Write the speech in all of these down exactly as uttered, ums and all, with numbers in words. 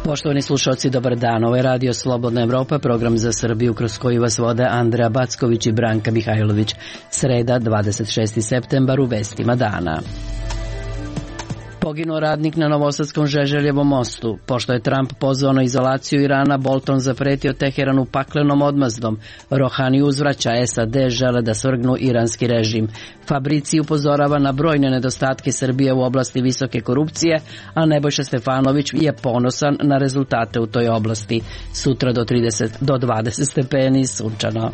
Poštovani slušalci, dobar dan. Ovo je Radio Slobodna Evropa, program za Srbiju kroz koji vas vode Andreja Backović i Branka Mihajlović. Sreda, dvadeset šesti septembar, u vestima dana. Poginuo radnik na Novosadskom Žeželjevom mostu. Pošto je Trump pozvao na izolaciju Irana, Bolton zapretio Teheranu paklenom odmazdom. Rohani uzvraća, S A D žele da svrgnu iranski režim. Fabrici upozorava na brojne nedostatke Srbije u oblasti visoke korupcije, a Nebojša Stefanović je ponosan na rezultate u toj oblasti. Sutra do trideset do dvadeset stepeni sunčano.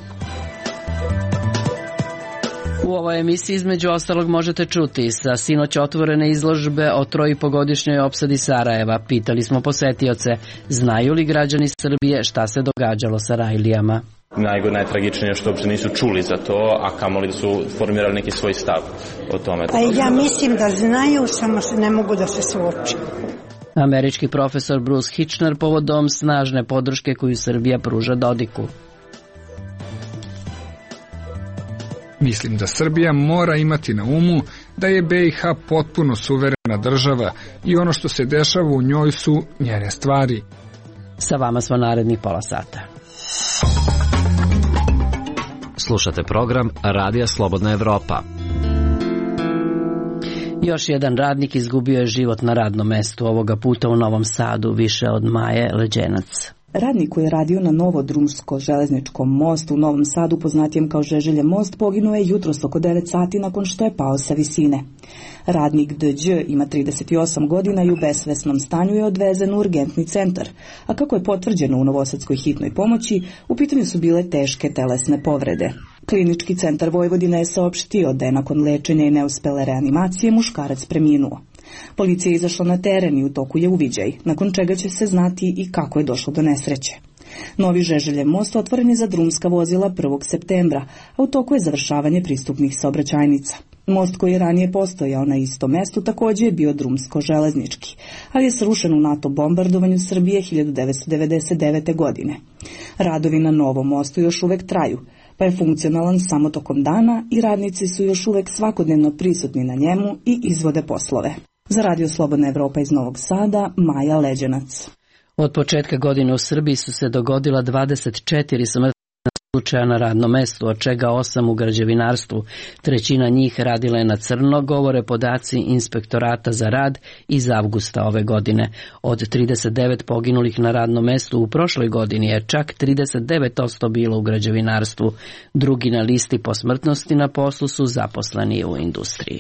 U ovoj emisiji između ostalog možete čuti sa sinoć otvorene izložbe o trojipogodišnjoj opsadi Sarajeva. Pitali smo posetioce, znaju li građani Srbije šta se događalo sa Rajlijama. Najgore, najtragičnije što uopšte nisu čuli za to, a kamoli da su formirali neki svoj stav o tome. Pa ja mislim da znaju, samo ne mogu da se suoči. Američki profesor Bruce Hitchner povodom snažne podrške koju Srbija pruža Dodiku. Mislim da Srbija mora imati na umu da je B i H potpuno suverena država i ono što se dešava u njoj su njene stvari. Sa vama smo narednih pola sata. Slušate program Radija Slobodna Evropa. Još jedan radnik izgubio je život na radnom mestu, ovoga puta u Novom Sadu, više od Maje Leđenac. Radnik koji je radio na Novodrumsko-železničkom mostu u Novom Sadu, poznatijem kao Žeželjev most, poginuo je jutros oko devet sati nakon što je pao sa visine. Radnik D Đ ima trideset osam godina i u besvesnom stanju je odvezen u urgentni centar, a kako je potvrđeno u Novosadskoj hitnoj pomoći, u pitanju su bile teške telesne povrede. Klinički centar Vojvodine je saopštio da je nakon lečenja i neuspele reanimacije muškarac preminuo. Policija je izašla na teren i u toku je uviđaj, nakon čega će se znati i kako je došlo do nesreće. Novi Žeželjev most otvoren je za drumska vozila prvog septembra, a u toku je završavanje pristupnih saobraćajnica. Most koji je ranije postojao na istom mestu također je bio drumsko-železnički, ali je srušen u NATO bombardovanju Srbije hiljadu devetsto devedeset devete. godine. Radovi na novom mostu još uvek traju, pa je funkcionalan samo tokom dana i radnici su još uvek svakodnevno prisutni na njemu i izvode poslove. Za Radio Slobodna Evropa iz Novog Sada, Maja Leđenac. Od početka godine u Srbiji su se dogodila dvadeset četiri smrtna slučaja na radnom mestu, od čega osam u građevinarstvu. Trećina njih radila je na crno, govore podaci Inspektorata za rad iz avgusta ove godine. Od trideset devet poginulih na radnom mestu u prošloj godini je čak trideset devet posto bilo u građevinarstvu. Drugi na listi po smrtnosti na poslu su zaposleni u industriji.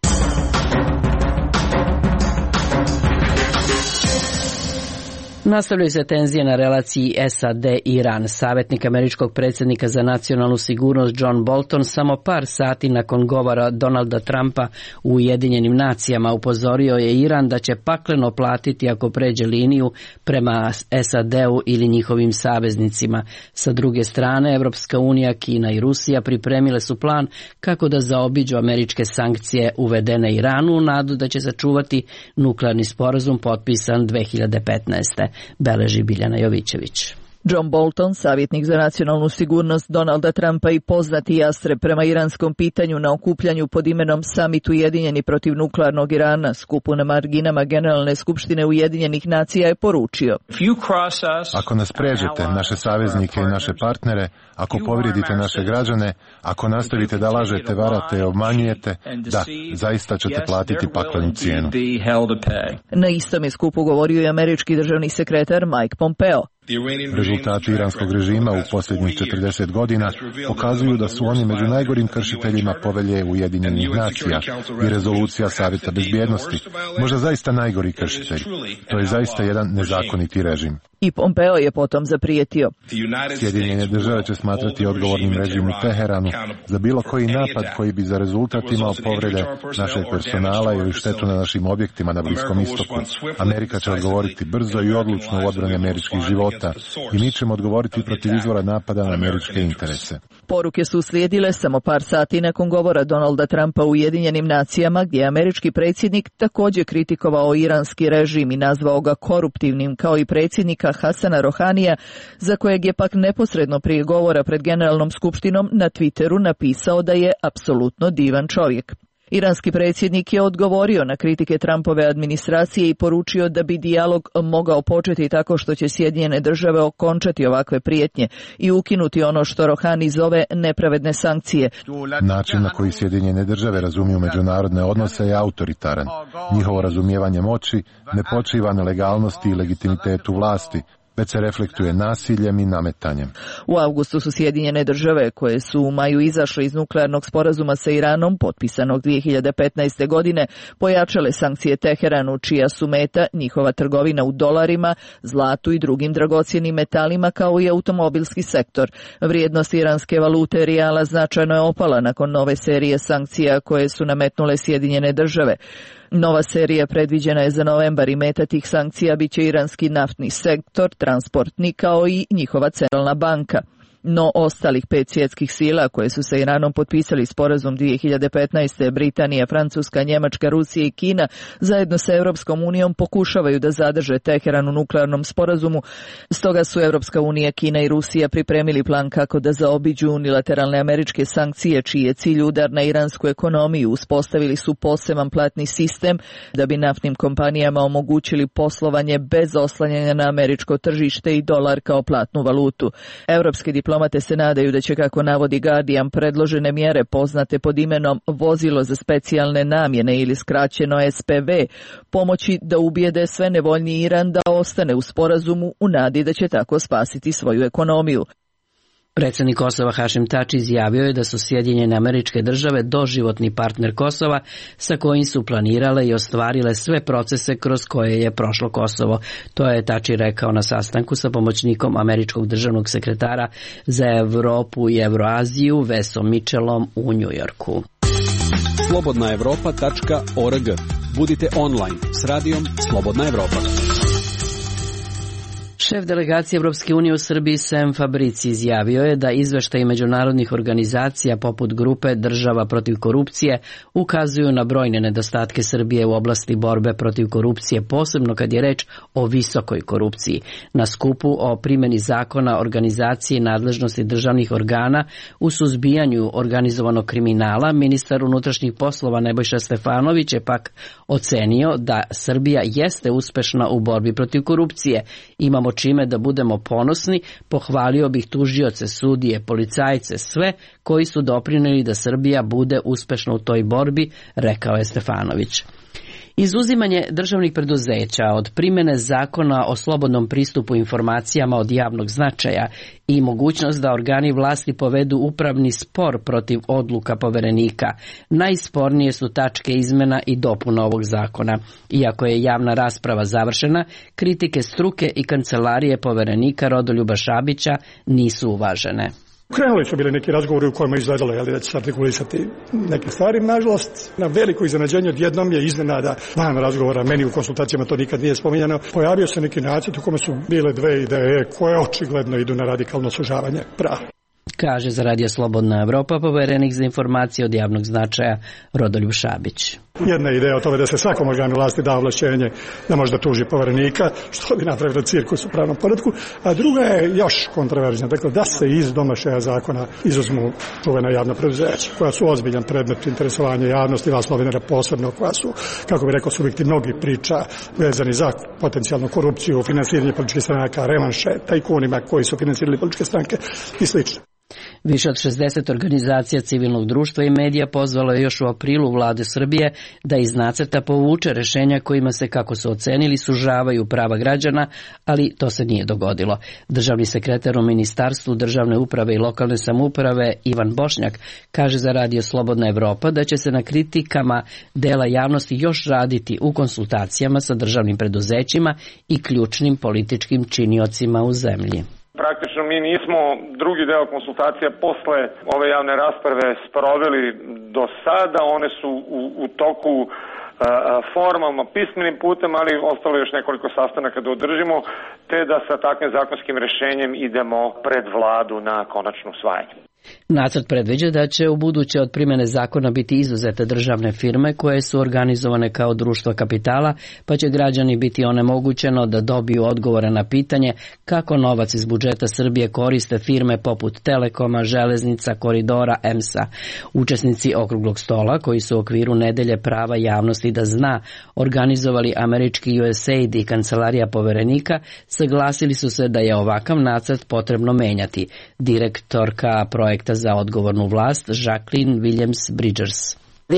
Nastavljaju se tenzije na relaciji S A D-Iran. Savjetnik američkog predsjednika za nacionalnu sigurnost John Bolton samo par sati nakon govora Donalda Trumpa u Ujedinjenim nacijama upozorio je Iran da će pakleno platiti ako pređe liniju prema S A D-u ili njihovim saveznicima. Sa druge strane, Evropska unija, Kina i Rusija pripremile su plan kako da zaobiđu američke sankcije uvedene Iranu u nadu da će sačuvati nuklearni sporazum potpisan dve hiljade petnaeste. Beleži Biljana Jovićević. John Bolton, savjetnik za nacionalnu sigurnost Donalda Trumpa i poznati jastreb prema iranskom pitanju na okupljanju pod imenom Summit Ujedinjeni protiv nuklearnog Irana, skupu na marginama Generalne skupštine Ujedinjenih nacija, je poručio: Ako nas pređete, naše saveznike i naše partnere, ako povrijedite naše građane, ako nastavite da lažete, varate i obmanjujete, da, zaista ćete platiti paklenu cijenu. Na istom je skupu govorio i američki državni sekretar Mike Pompeo. Rezultati iranskog režima u posljednjih četrdeset godina pokazuju da su oni među najgorim kršiteljima povelje Ujedinjenih nacija i rezolucija Savjeta bezbjednosti. Možda zaista najgori kršitelj. To je zaista jedan nezakoniti režim. I Pompeo je potom zaprijetio: Sjedinjene države će smatrati odgovornim režim u Teheranu za bilo koji napad koji bi za rezultat imao povrede našeg personala ili štetu na našim objektima na Bliskom istoku. Amerika će odgovoriti brzo i odlučno u odbrani američkih života i mi ćemo odgovoriti protiv izvora napada na američke interese. Poruke su uslijedile samo par sati nakon govora Donalda Trumpa u Ujedinjenim nacijama, gdje je američki predsjednik također kritikovao iranski režim i nazvao ga koruptivnim, kao i predsjednika Hasana Rohanija, za kojeg je pak neposredno prije govora pred Generalnom skupštinom na Twitteru napisao da je apsolutno divan čovjek. Iranski predsjednik je odgovorio na kritike Trumpove administracije i poručio da bi dijalog mogao početi tako što će Sjedinjene države okončati ovakve prijetnje i ukinuti ono što Rohani zove nepravedne sankcije. Način na koji Sjedinjene države razumiju međunarodne odnose je autoritaran. Njihovo razumijevanje moći ne počiva na legalnosti i legitimitetu vlasti, već se reflektuje nasiljem i nametanjem. U avgustu su Sjedinjene države, koje su u maju izašle iz nuklearnog sporazuma sa Iranom, potpisanog dvije hiljade petnaeste. godine, pojačale sankcije Teheranu, čija su meta njihova trgovina u dolarima, zlatu i drugim dragocjenim metalima, kao i automobilski sektor. Vrijednost iranske valute rijala značajno je opala nakon nove serije sankcija koje su nametnule Sjedinjene države. Nova serija predviđena je za novembar i meta tih sankcija biće iranski naftni sektor, transportni kao i njihova centralna banka. No ostalih pet svjetskih sila koje su sa Iranom potpisali sporazum dvije hiljade petnaeste. Britanija, Francuska, Njemačka, Rusija i Kina zajedno sa Europskom unijom pokušavaju da zadrže Teheran u nuklearnom sporazumu. Stoga su Europska unija, Kina i Rusija pripremili plan kako da zaobiđu unilateralne američke sankcije, čiji je cilj udar na iransku ekonomiju. Uspostavili su poseban platni sistem da bi naftnim kompanijama omogućili poslovanje bez oslanjanja na američko tržište i dolar kao platnu valutu. Europski diplomati Diplomate se nadaju da će, kako navodi Guardian, predložene mjere poznate pod imenom vozilo za specijalne namjene ili skraćeno S P V pomoći da ubijede sve nevoljni Iran da ostane u sporazumu u nadi da će tako spasiti svoju ekonomiju. Predsjednik Kosova Hašim Tači izjavio je da su Sjedinjene Američke Države doživotni partner Kosova sa kojim su planirale i ostvarile sve procese kroz koje je prošlo Kosovo. To je Tači rekao na sastanku sa pomoćnikom američkog državnog sekretara za Evropu i Evroaziju Vesom Mitchellom u Njujorku. slobodna evropa tačka org. Budite online s radijom Slobodna Evropa. Šef delegacije Evropske unije u Srbiji Sem Fabrici izjavio je da izveštaji međunarodnih organizacija poput grupe Država protiv korupcije ukazuju na brojne nedostatke Srbije u oblasti borbe protiv korupcije, posebno kad je reč o visokoj korupciji. Na skupu o primjeni zakona organizacije i nadležnosti državnih organa u suzbijanju organizovanog kriminala, ministar unutrašnjih poslova Nebojša Stefanović je pak ocenio da Srbija jeste uspešna u borbi protiv korupcije. Imamo čime da budemo ponosni, pohvalio bih tužioce, sudije, policajce, sve koji su doprinijeli da Srbija bude uspešna u toj borbi, rekao je Stefanović. Izuzimanje državnih preduzeća od primjene zakona o slobodnom pristupu informacijama od javnog značaja i mogućnost da organi vlasti povedu upravni spor protiv odluka poverenika najspornije su tačke izmena i dopuna ovog zakona. Iako je javna rasprava završena, kritike struke i kancelarije poverenika Rodoljuba Šabića nisu uvažene. Krenuli su bili neki razgovori u kojima je izgledalo jeli, da će se artikulisati neke stvari. Nažalost, na veliko iznenađenje odjednom je iznenada van razgovora, meni u konsultacijama to nikad nije spominjano, pojavio se neki nacrt u kome su bile dve ideje koje očigledno idu na radikalno sužavanje prava. Kaže za Radio Slobodna Evropa poverenik za informacije od javnog značaja Rodoljub Šabić. Jedna ideja o tome da se svakom organu vlasti da ovlašćenje da možda tuži poverenika, što bi napravilo cirkus u pravnom poretku, a druga je još kontroverzna, dakle da se iz domašaja zakona izuzmu čuvena javna preduzeća, koja su ozbiljan predmet interesovanja javnosti, vas novinara posebno, koja su, kako bi rekao, subjekti mnogih priča vezani za potencijalnu korupciju, finansiranje političkih stranaka, revanše, tajkunima koji su finansirali političke stranke i slično. Više od šezdeset organizacija civilnog društva i medija pozvalo je još u aprilu vladu Srbije da iz nacrta povuče rešenja kojima se, kako su ocenili, sužavaju prava građana, ali to se nije dogodilo. Državni sekretar u Ministarstvu državne uprave i lokalne samouprave Ivan Bošnjak kaže za Radio Slobodna Evropa da će se na kritikama dela javnosti još raditi u konsultacijama sa državnim preduzećima i ključnim političkim činiocima u zemlji. Praktično mi nismo drugi deo konsultacija posle ove javne rasprave sproveli do sada, one su u, u toku uh, formalno pismenim putem, ali ostalo još nekoliko sastanaka da održimo, te da sa takvim zakonskim rešenjem idemo pred vladu na konačno usvajanje. Nacrt predviđa da će u buduće od primjene zakona biti izuzete državne firme koje su organizovane kao društva kapitala, pa će građani biti onemogućeno da dobiju odgovore na pitanje kako novac iz budžeta Srbije koriste firme poput Telekoma, Železnica, Koridora, E M S-a. Učesnici okruglog stola, koji su u okviru nedelje prava javnosti da zna organizovali američki U S A I D i Kancelarija poverenika, saglasili su se da je ovakav nacrt potrebno menjati. Direktorka projekta za odgovornu vlast Jacqueline Williams-Bridgers.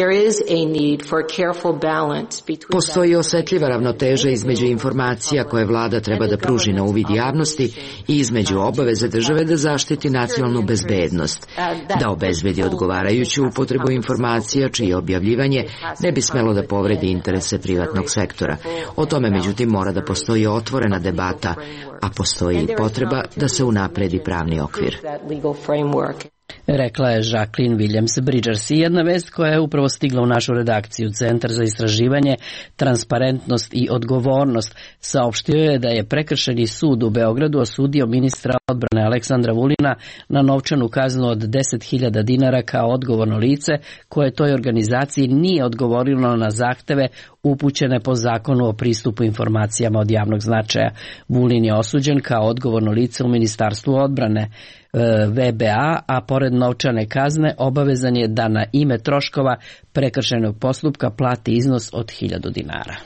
Postoji osjetljiva ravnoteža između informacija koje vlada treba da pruži na uvid javnosti i između obaveze države da zaštiti nacionalnu bezbednost, da obezbedi odgovarajuću upotrebu informacija čije objavljivanje ne bi smelo da povredi interese privatnog sektora. O tome međutim mora da postoji otvorena debata, a postoji i potreba da se unapredi pravni okvir. Rekla je Jacqueline Williams-Bridgers. I jedna vest koja je upravo stigla u našu redakciju. Centar za istraživanje, transparentnost i odgovornost saopštio je da je prekršajni sud u Beogradu osudio ministra odbrane Aleksandra Vulina na novčanu kaznu od deset hiljada dinara kao odgovorno lice koje toj organizaciji nije odgovorilo na zahteve upućene po zakonu o pristupu informacijama od javnog značaja. Vulin je osuđen kao odgovorno lice u Ministarstvu odbrane V B A, a pored novčane kazne obavezan je da na ime troškova prekršajnog postupka plati iznos od hiljadu dinara.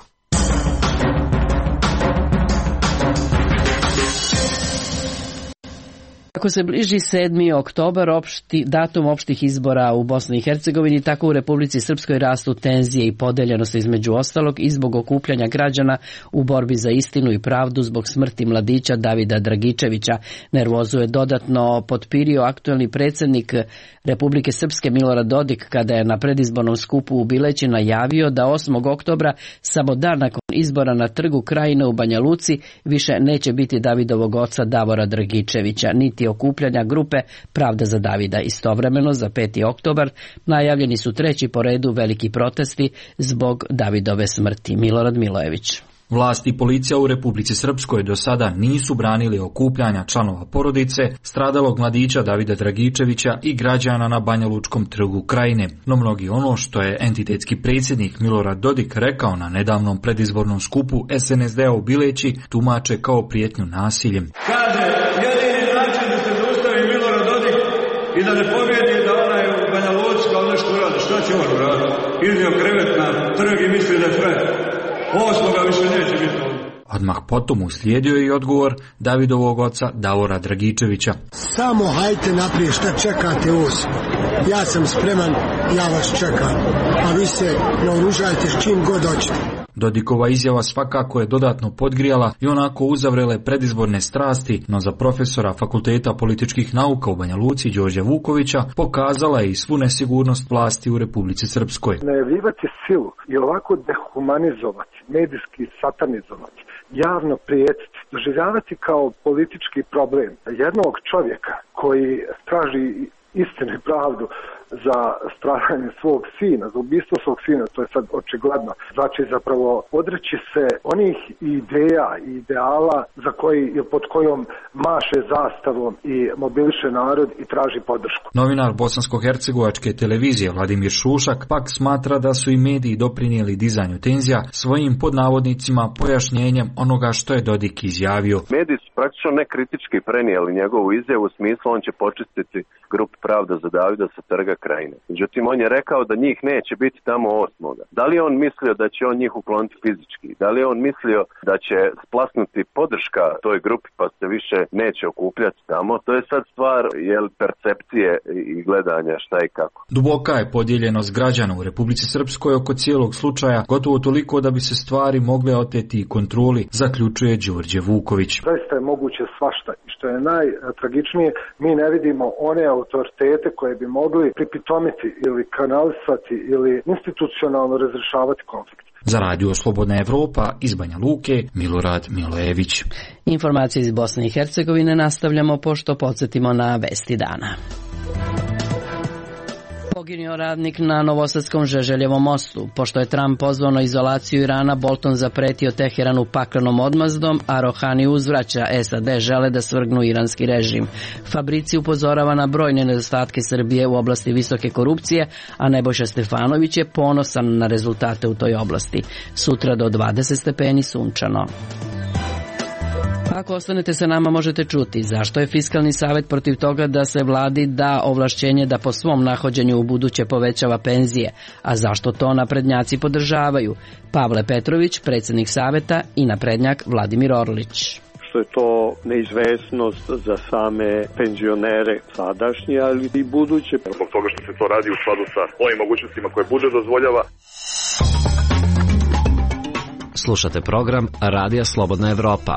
Kako se bliži sedmi oktobar, opšti, datum opštih izbora u Bosni i Hercegovini, tako u Republici Srpskoj rastu tenzije i podeljenost između ostalog i zbog okupljanja građana u borbi za istinu i pravdu zbog smrti mladića Davida Dragičevića. Nervozu je dodatno potpirio aktuelni predsjednik Republike Srpske Milorad Dodik kada je na predizbornom skupu u Bileći najavio da osmog oktobra, samo dan nakon izbora na Trgu Krajine u Banja Luci, više neće biti Davidovog oca Davora Dragičevića, niti okupljanja grupe Pravda za Davida. Istovremeno za peti oktobar najavljeni su treći po redu veliki protesti zbog Davidove smrti. Milorad Milojević. Vlast i policija u Republici Srpskoj do sada nisu branili okupljanja članova porodice stradalog mladića Davida Dragičevića i građana na Banjalučkom trgu Krajine. No mnogi ono što je entitetski predsjednik Milorad Dodik rekao na nedavnom predizbornom skupu S N S D-a u Bileći tumače kao prijetnju nasiljem. Kaže, jedini način da se zaustavi Milorad Dodik i da ne pobjedi da ona je u Banja Luci kao nešto uradi. Šta će on uraditi? Iznio krevet na trg i misli da je frajer. Osmoga više neće biti ovdje. Odmah potom uslijedio i odgovor Davidovog oca Davora Dragičevića. Samo hajte naprijed, šta čekate osmo? Ja sam spreman, ja vas čekam. A vi se naoružajte s čim god hoćete. Dodikova izjava svakako je dodatno podgrijala i onako uzavrele predizborne strasti, no za profesora Fakulteta političkih nauka u Banja Luci Đorđa Vukovića pokazala je i svu nesigurnost vlasti u Republici Srpskoj. Najavljivati silu i ovako dehumanizovati, medijski satanizovati, javno prijetiti, doživljavati kao politički problem jednog čovjeka koji traži istinu i pravdu za stradanje svog sina, za ubistvo svog sina, to je sad očigledno. Znači zapravo odreći se onih ideja i ideala za koji, pod kojom maše zastavom i mobiliše narod i traži podršku. Novinar bosansko-hercegovačke televizije Vladimir Šušak pak smatra da su i mediji doprinijeli dizanju tenzija svojim podnavodnicima pojašnjenjem onoga što je Dodik izjavio. Mediji su praktično nekritički prenijeli njegovu izjavu u smislu on će počistiti grupu Pravda za Davida sa Trga Krajine. Međutim, on je rekao da njih neće biti tamo osmoga. Da li je on mislio da će on njih ukloniti fizički? Da li je on mislio da će splasnuti podrška toj grupi pa se više neće okupljati tamo? To je sad stvar jel, percepcije i gledanja šta i kako. Duboka je podijeljenost građana u Republici Srpskoj oko cijelog slučaja, gotovo toliko da bi se stvari mogle oteti i kontroli, zaključuje Đorđe Vuković. Zaista je moguće svašta i što je najtragičnije, mi ne vidimo one autoritete koje bi mogli pripitomiti ili kanalisati ili institucionalno razrešavati konflikt. Za Radio Slobodna Evropa iz Banja Luke, Milorad Milojević. Informacije iz Bosne i Hercegovine nastavljamo pošto podsjetimo na vesti dana. Poginuo radnik na Novosadskom Žeželjevom mostu. Pošto je Trump pozvao na izolaciju Irana, Bolton zapretio Teheranu paklenom odmazdom, a Rohani uzvraća. S A D žele da svrgnu iranski režim. Fabrici upozorava na brojne nedostatke Srbije u oblasti visoke korupcije, a Nebojša Stefanović je ponosan na rezultate u toj oblasti. Sutra do dvadeset stepeni sunčano. Ako ostanete sa nama možete čuti zašto je Fiskalni savet protiv toga da se vladi da ovlašćenje da po svom nahođenju u buduće povećava penzije, a zašto to naprednjaci podržavaju. Pavle Petrović, predsjednik saveta, i naprednjak Vladimir Orlić. Što je to neizvesnost za same penzionere sadašnje, ali i buduće. Zbog toga što se to radi u skladu sa ovim mogućnostima koje budžet dozvoljava. Slušate program Radija Slobodna Evropa.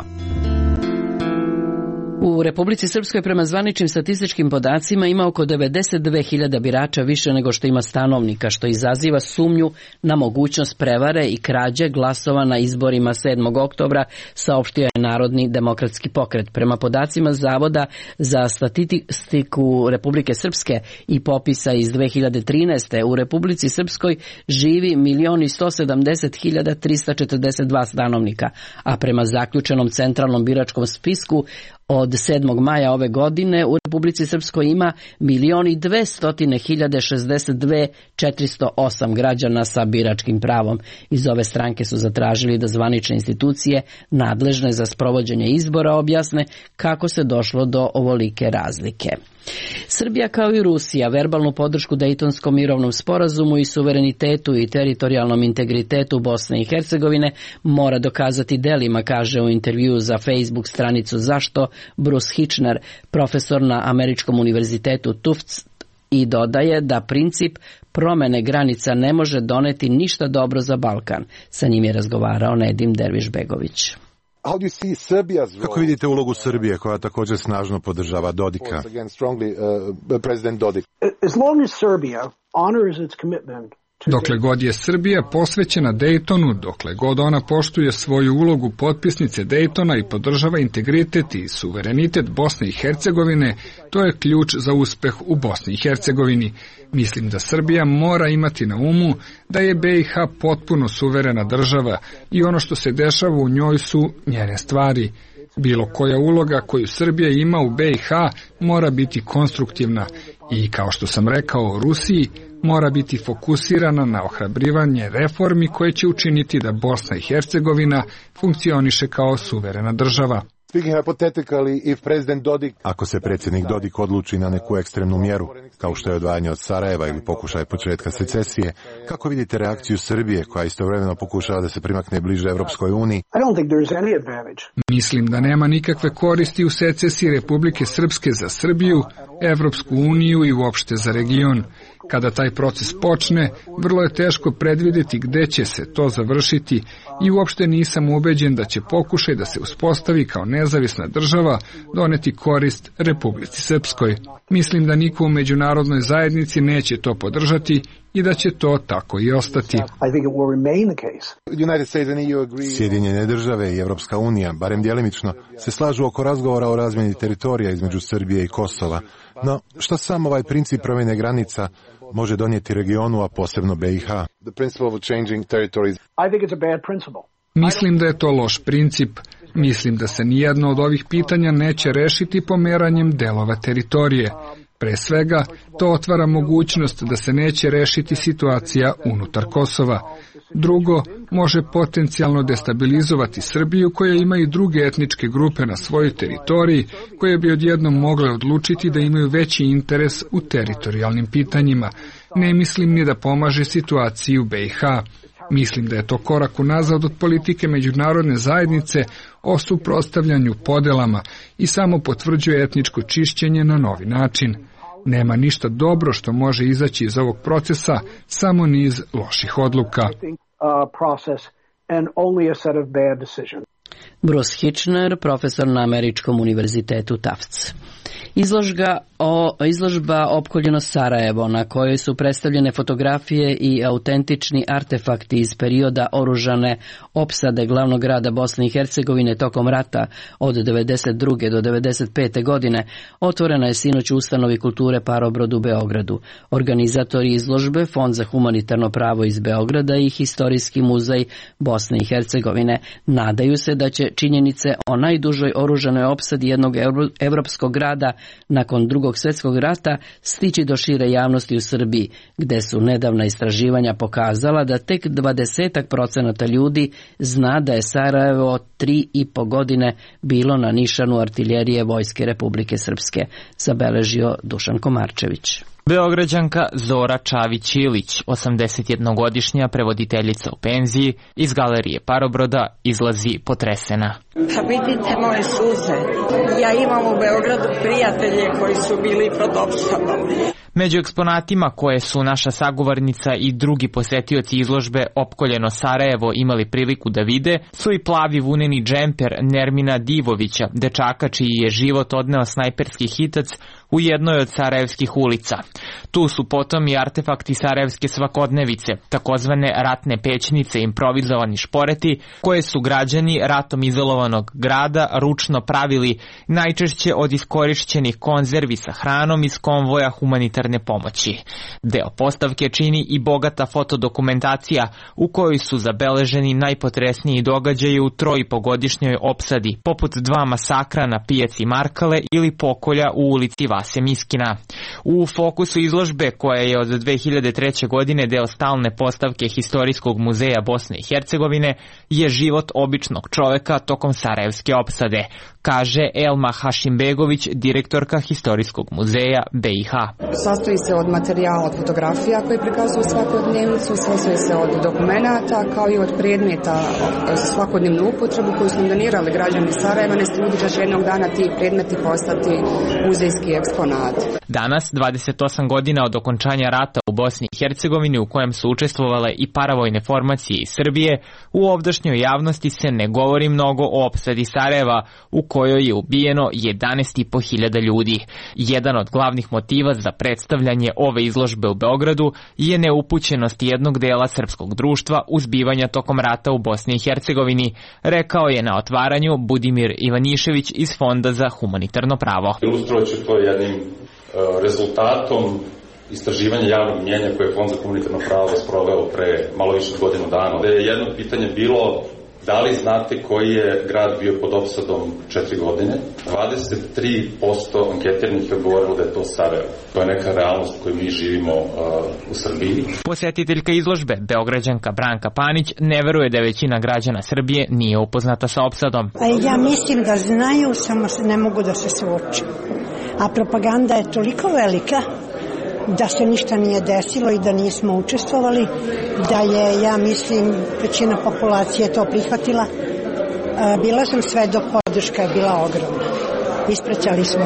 U Republici Srpskoj prema zvaničnim statističkim podacima ima oko devedeset dve hiljade birača više nego što ima stanovnika, što izaziva sumnju na mogućnost prevare i krađe glasova na izborima sedmog oktobra, saopštio je Narodni demokratski pokret. Prema podacima Zavoda za statistiku Republike Srpske i popisa iz dve hiljade trinaeste. u Republici Srpskoj živi milion i sto sedamdeset hiljada trista četrdeset dva stanovnika, a prema zaključenom centralnom biračkom spisku od sedmog maja ove godine u Republici Srpskoj ima milion i dvesta hiljada šezdeset dve hiljade četiristo osam građana sa biračkim pravom. Iz ove stranke su zatražili da zvanične institucije nadležne za sprovođenje izbora objasne kako se došlo do ovolike razlike. Srbija kao i Rusija verbalnu podršku Dejtonskom mirovnom sporazumu i suverenitetu i teritorijalnom integritetu Bosne i Hercegovine mora dokazati delima, kaže u intervjuu za Facebook stranicu Zašto Bruce Hitchner, profesor na Američkom univerzitetu Tufts, i dodaje da princip promene granica ne može doneti ništa dobro za Balkan. Sa njim je razgovarao Nedim Derviš-Begović. Kako vidite ulogu Srbije koja također snažno podržava Dodika? Dokle god je Srbija posvećena Dejtonu, dokle god ona poštuje svoju ulogu potpisnice Dejtona i podržava integritet i suverenitet Bosne i Hercegovine, to je ključ za uspeh u Bosni i Hercegovini. Mislim da Srbija mora imati na umu da je B i H potpuno suverena država i ono što se dešava u njoj su njene stvari. Bilo koja uloga koju Srbija ima u B i H mora biti konstruktivna i, kao što sam rekao, Rusiji mora biti fokusirana na ohrabrivanje reformi koje će učiniti da Bosna i Hercegovina funkcioniše kao suverena država. Ako se predsjednik Dodik odluči na neku ekstremnu mjeru, kao što je odvajanje od Sarajeva ili pokušaj početka secesije, kako vidite reakciju Srbije koja istovremeno pokušava da se primakne bliže Evropskoj uniji? Mislim da nema nikakve koristi u secesiji Republike Srpske za Srbiju, Evropsku uniju i uopšte za region. Kada taj proces počne, vrlo je teško predvidjeti gde će se to završiti i uopšte nisam ubeđen da će pokušaj da se uspostavi kao nezavisna država doneti korist Republici Srpskoj. Mislim da niko u međunarodnoj zajednici neće to podržati i da će to tako i ostati. Sjedinjene države i Evropska unija, barem djelimično, se slažu oko razgovora o razmjeni teritorija između Srbije i Kosova. No, što sam ovaj princip promjene granica može donijeti regionu, a posebno B i H? Mislim da je to loš princip. Mislim da se nijedno od ovih pitanja neće rešiti pomeranjem delova teritorije. Pre svega, to otvara mogućnost da se neće rešiti situacija unutar Kosova. Drugo, može potencijalno destabilizovati Srbiju koja ima i druge etničke grupe na svojoj teritoriji koje bi odjednom mogle odlučiti da imaju veći interes u teritorijalnim pitanjima. Ne mislim ni da pomaže situaciji u B i H. Mislim da je to korak unazad od politike međunarodne zajednice o suprotstavljanju podelama i samo potvrđuje etničko čišćenje na novi način. Nema ništa dobro što može izaći iz ovog procesa, samo niz loših odluka. Bruce Hitchner, profesor na Američkom univerzitetu Tufts. Izložba, o, izložba Opkoljeno Sarajevo, na kojoj su predstavljene fotografije i autentični artefakti iz perioda oružane opsade glavnog grada Bosne i Hercegovine tokom rata od devedeset druge do devedeset pete godine, otvorena je sinoć u Ustanovi kulture Parobrod u Beogradu. Organizatori izložbe, Fond za humanitarno pravo iz Beograda i Historijski muzej Bosne i Hercegovine, nadaju se da će činjenice o najdužoj oružanoj opsadi jednog evropskog grada nakon drugog svjetskog rata stići do šire javnosti u Srbiji, gde su nedavna istraživanja pokazala da tek dvadesetak procenata ljudi zna da je Sarajevo tri i po godine bilo na nišanu artiljerije Vojske Republike Srpske, zabeležio Dušan Komarčević. Beograđanka Zora Čavić-Ilić, osamdesetjednogodišnja prevoditeljica u penziji, iz galerije Parobroda izlazi potresena. Pa vidite moje suze. Ja imam u Beogradu prijatelje koji su bili pod opsadom. Među eksponatima koje su naša sagovornica i drugi posetioci izložbe Opkoljeno Sarajevo imali priliku da vide su i plavi vuneni džemper Nermina Divovića, dečaka čiji je život odneo snajperski hitac u jednoj od sarajevskih ulica. Tu su potom i artefakti sarajevske svakodnevice, takozvane ratne pećnice, improvizovani šporeti, koje su građani ratom izolovanog grada ručno pravili, najčešće od iskorišćenih konzervi sa hranom iz konvoja humanitarne pomoći. Deo postavke čini i bogata fotodokumentacija u kojoj su zabeleženi najpotresniji događaji u trojipogodišnjoj opsadi, poput dva masakra na pijaci Markale ili pokolja u ulici Vase Miskina. U fokusu izložbe, koja je od dve hiljade treće. godine deo stalne postavke Historijskog muzeja Bosne i Hercegovine, je život običnog čoveka tokom sarajevske opsade, kaže Elma Hašimbegović, direktorka Historijskog muzeja be i ha. Sastoji se od materijala, od fotografija koje prikazuju svakodnevnicu, sastoji se od dokumenata kao i od predmeta za svakodnevnu upotrebu koju su nam donirali građani Sarajeva, ne se ljudi da će jednog dana ti predmeti postati muzejski eksponat. Danas, dvadeset osam godina od okončanja rata u Bosni i Hercegovini, u kojem su učestvovale i paravojne formacije iz Srbije, u ovdašnjoj javnosti se ne govori mnogo o opsadi Sarajeva, u kojoj je ubijeno jedanaest i po hiljada ljudi. Jedan od glavnih motiva za predstavljanje ove izložbe u Beogradu je neupućenost jednog dela srpskog društva u zbivanja tokom rata u Bosni i Hercegovini, rekao je na otvaranju Budimir Ivanišević iz Fonda za humanitarno pravo. Ilustrovat ću to jednim rezultatom istraživanja javnog mnjenja koje je Fond za humanitarno pravo sproveo pre malo više od godinu dana. Da je jedno pitanje bilo da li znate koji je grad bio pod opsadom četiri godine? dvadeset tri posto anketiranih je odgovorilo da je to Sarajevo. To je neka realnost koju mi živimo uh, u Srbiji. Posjetiteljka izložbe, Beograđanka Branka Panić, ne veruje da većina građana Srbije nije upoznata sa opsadom. Ja mislim da znaju, samo ne mogu da se suoče. A propaganda je toliko velika da se ništa nije desilo i da nismo učestvovali, da je, ja mislim, većina populacije to prihvatila. Bila sam svedok, podrška je bila ogromna. Ispraćali smo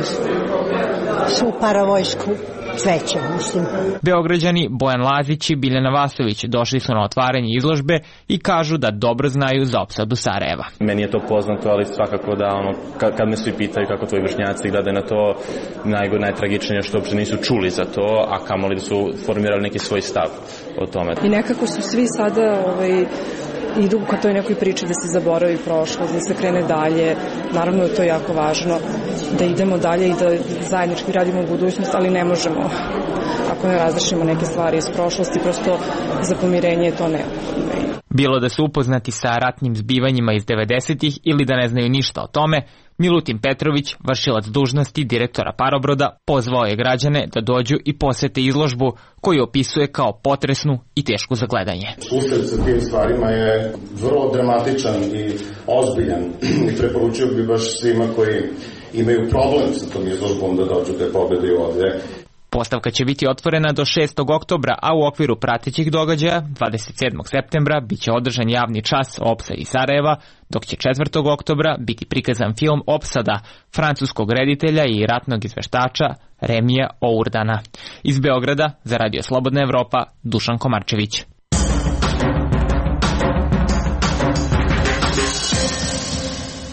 svu paravojsku cvećem, mislim. Beograđani Bojan Lazić i Biljana Vasović došli su na otvaranje izložbe i kažu da dobro znaju za opsadu Sarajeva. Meni je to poznato, ali svakako da ono, kad, kad me svi pitaju kako tvoji vršnjaci gledaju na to, najgore, najtragičnije što uopšte nisu čuli za to, a kamoli da su formirali neki svoj stav o tome. I nekako su svi sada ovaj, idu ka toj nekoj priči da se zaboravi prošlost, da se krene dalje. Naravno da to je jako važno, da idemo dalje i da zajednički radimo u budućnost, ali ne možemo ako ne razrešimo neke stvari iz prošlosti, prosto za pomirenje je to neophodno. Bilo da su upoznati sa ratnim zbivanjima iz devedesetih ili da ne znaju ništa o tome, Milutin Petrović, vršilac dužnosti direktora Parobroda, pozvao je građane da dođu i posete izložbu koju opisuje kao potresnu i tešku za gledanje. Susret sa tim stvarima je vrlo dramatičan i ozbiljan i preporučio bi baš svima koji imaju problem sa tom izložbom da dođu da je pogledaju ovdje. Postavka će biti otvorena do šestog oktobra, a u okviru pratećih događaja dvadeset sedmog septembra biće održan javni čas o opsadi Sarajeva, dok će četvrtog oktobra biti prikazan film Opsada francuskog reditelja i ratnog izveštača Remija Ourdana. Iz Beograda za Radio Slobodna Evropa, Dušan Komarčević.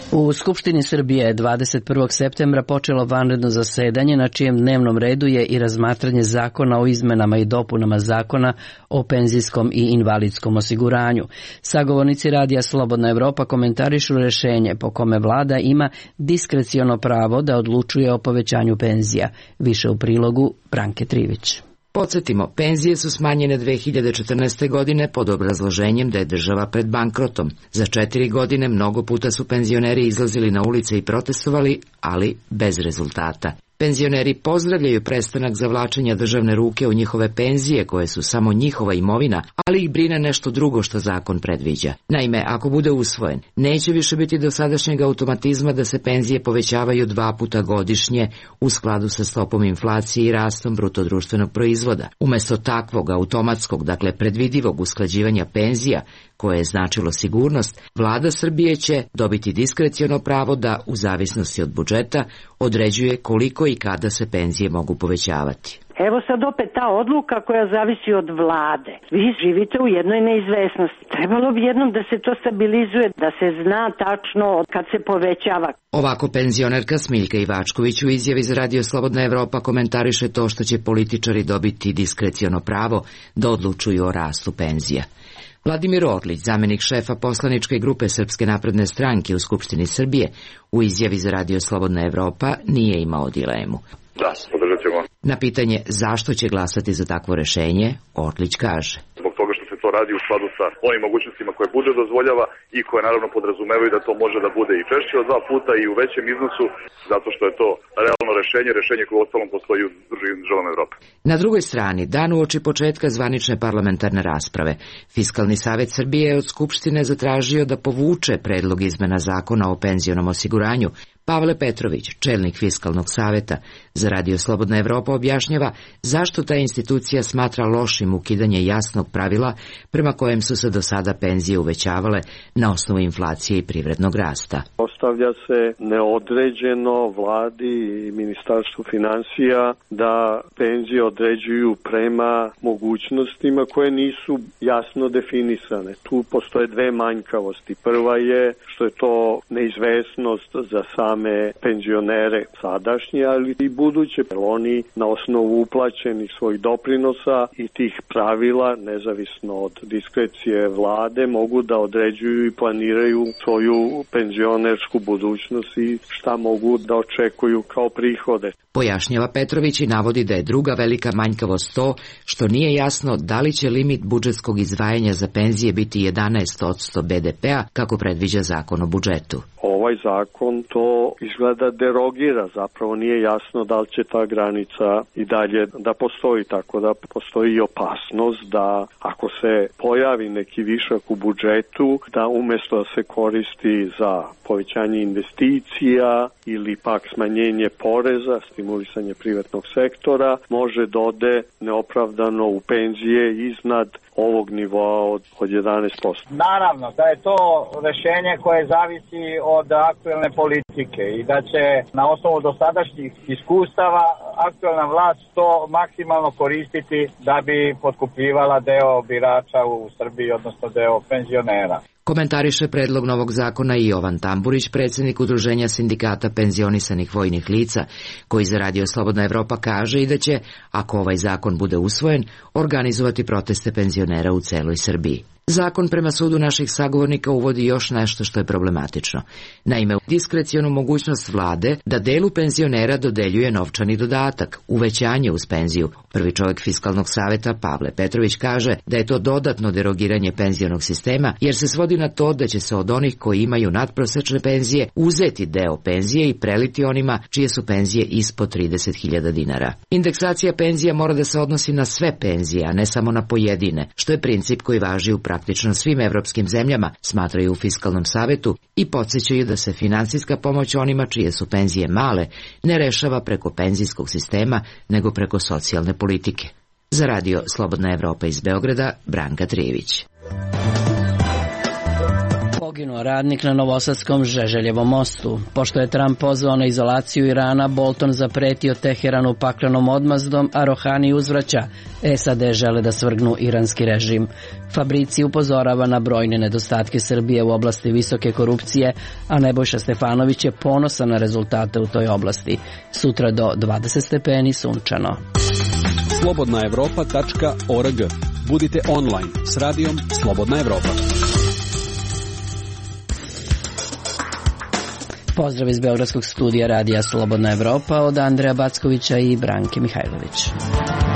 U Skupštini Srbije je dvadeset prvog septembra počelo vanredno zasedanje na čijem dnevnom redu je i razmatranje zakona o izmenama i dopunama zakona o penzijskom i invalidskom osiguranju. Sagovornici Radija Slobodna Evropa komentarišu rešenje po kome vlada ima diskreciono pravo da odlučuje o povećanju penzija. Više u prilogu Branke Trivić. Podsjetimo, penzije su smanjene dve hiljade četrnaeste. godine pod obrazloženjem da je država pred bankrotom. Za četiri godine mnogo puta su penzioneri izlazili na ulice i protestovali, ali bez rezultata. Penzioneri pozdravljaju prestanak zavlačenja državne ruke u njihove penzije, koje su samo njihova imovina, ali ih brine nešto drugo što zakon predviđa. Naime, ako bude usvojen, neće više biti dosadašnjeg automatizma da se penzije povećavaju dva puta godišnje u skladu sa stopom inflacije i rastom bruto društvenog proizvoda. Umesto takvog automatskog, dakle predvidivog usklađivanja penzija, koje je značilo sigurnost, vlada Srbije će dobiti diskreciono pravo da, u zavisnosti od budžeta, određuje koliko i kada se penzije mogu povećavati. Evo sad opet ta odluka koja zavisi od vlade. Vi živite u jednoj neizvesnosti. Trebalo bi jednom da se to stabilizuje, da se zna tačno kad se povećava. Ovako penzionerka Smiljka Ivačković u izjavi za Radio Slobodna Evropa komentariše to što će političari dobiti diskreciono pravo da odlučuju o rastu penzija. Vladimir Orlić, zamenik šefa poslaničke grupe Srpske napredne stranke u Skupštini Srbije, u izjavi za Radio Slobodna Evropa nije imao dilemu. Da, podržat ćemo. Na pitanje zašto će glasati za takvo rešenje, Orlić kaže: Zbog toga što se to radi u skladu sa onim mogućnostima koje budžet dozvoljava i koje naravno podrazumevaju da to može da bude i češće od dva puta i u većem iznosu, zato što je to realno rešenje, rešenje koje u ostalom postoji u državama Evrope. Na drugoj strani, dan uoči početka zvanične parlamentarne rasprave, Fiskalni savet Srbije je od Skupštine zatražio da povuče predlog izmena zakona o penzionom osiguranju. Pavle Petrović, čelnik Fiskalnog saveta za Radio Slobodna Evropa, objašnjava zašto ta institucija smatra lošim ukidanje jasnog pravila prema kojem su se do sada penzije uvećavale na osnovu inflacije i privrednog rasta. Ostavlja se neodređeno vladi i ministarstvu finansija da penzije određuju prema mogućnostima koje nisu jasno definisane. Tu postoje dve manjkavosti. Prva je što je to neizvesnost za sam penzionere sadašnje, ali i buduće. Oni na osnovu uplaćenih svojih doprinosa i tih pravila, nezavisno od diskrecije vlade, mogu da određuju i planiraju svoju penzionersku budućnost i šta mogu da očekuju kao prihode. Pojašnjava Petrović i navodi da je druga velika manjkavost to što nije jasno da li će limit budžetskog izdvajanja za penzije biti jedanaest posto be de pea kako predviđa zakon o budžetu. Ovaj zakon to izgleda derogira, zapravo nije jasno da li će ta granica i dalje da postoji, tako da postoji i opasnost da ako se pojavi neki višak u budžetu, da umesto da se koristi za povećanje investicija ili pak smanjenje poreza, stimulisanje privatnog sektora, može da ode neopravdano u penzije iznad ovog nivoa od, od jedanaest posto. Naravno da je to rešenje koje zavisi od aktuelne politike i da će na osnovu dosadašnjih iskustava aktuelna vlast to maksimalno koristiti da bi potkupljivala deo birača u Srbiji, odnosno deo penzionera. Komentariše predlog novog zakona i Jovan Tamburić, predsjednik Udruženja sindikata penzionisanih vojnih lica, koji za Radio Slobodna Evropa kaže i da će, ako ovaj zakon bude usvojen, organizovati proteste penzionera u celoj Srbiji. Zakon prema sudu naših sagovornika uvodi još nešto što je problematično. Naime, diskrecionu mogućnost vlade da delu penzionera dodeljuje novčani dodatak, uvećanje uz penziju. Prvi čovjek Fiskalnog saveta Pavle Petrović kaže da je to dodatno derogiranje penzionog sistema, jer se svodi na to da će se od onih koji imaju nadprosečne penzije uzeti deo penzije i preliti onima čije su penzije ispod trideset hiljada dinara. Indeksacija penzija mora da se odnosi na sve penzije, a ne samo na pojedine, što je princip koji važi u praktično svim evropskim zemljama, smatraju u Fiskalnom savetu i podsjećaju da se finansijska pomoć onima čije su penzije male ne rešava preko penzijskog sistema, nego preko socijalne politike. Za Radio Slobodna Evropa iz Beograda, Branka Trivić. Poginuo radnik na Novosadskom Žeželjevom mostu. Pošto je Trump pozvao na izolaciju Irana, Bolton zapretio Teheranu paklenom odmazdom, a Rohani uzvraća. S A D žele da svrgnu iranski režim. Fabrici upozorava na brojne nedostatke Srbije u oblasti visoke korupcije, a Nebojša Stefanović je ponosan na rezultate u toj oblasti. Sutra do dvadeset stepeni sunčano. slobodna evropa tačka org. Budite online s radijom Slobodna Evropa. Pozdrav iz Beogradskog studija radija Slobodna Evropa od Andreja Backovića i Branke Mihajlović.